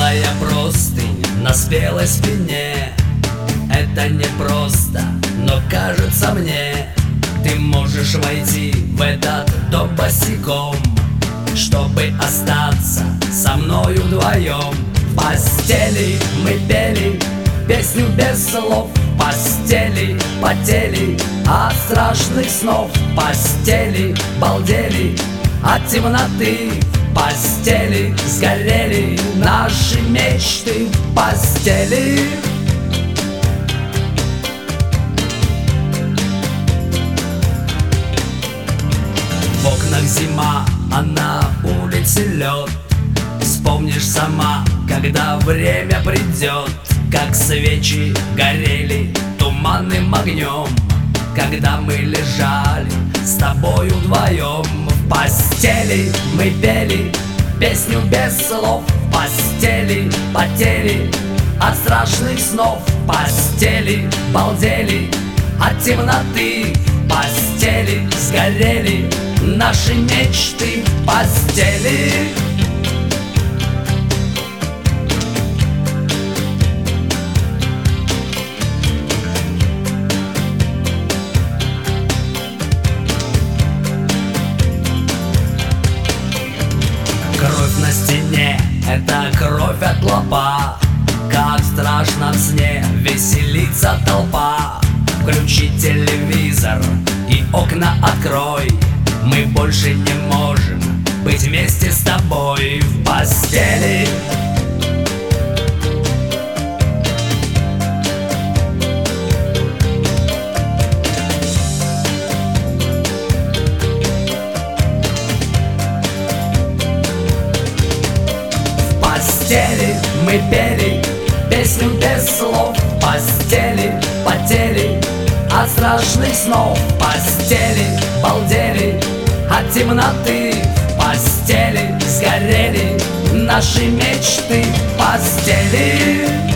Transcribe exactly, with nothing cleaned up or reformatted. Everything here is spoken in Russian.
Белая простынь на спелой спине. Это не просто, но кажется мне, ты можешь войти в этот дом босиком, чтобы остаться со мною вдвоем. В постели мы пели песню без слов, в постели потели от страшных снов, в постели балдели от темноты, в постели сгорели наши мечты, в постели. В окнах зима, а на улице лед. Вспомнишь сама, когда время придет, как свечи горели туманным огнем, когда мы лежали с тобою вдвоем. В постели мы пели песню без слов, в постели потели от страшных снов, в постели балдели от темноты, в постели сгорели наши мечты, в постели. Кровь на стене — это кровь от лопа. Как в страшном сне веселится толпа. Включи телевизор и окна открой. Мы больше не можем быть вместе с тобой в постели. В постели мы пели песню без слов, в постели потели от страшных снов, в постели балдели от темноты, в постели сгорели наши мечты, в постели.